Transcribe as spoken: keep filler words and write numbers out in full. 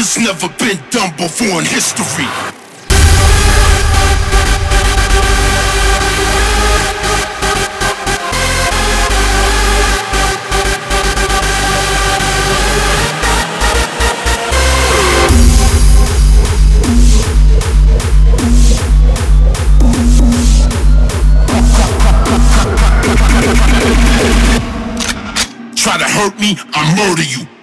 It's never been done before in history. Try to hurt me, I murder you.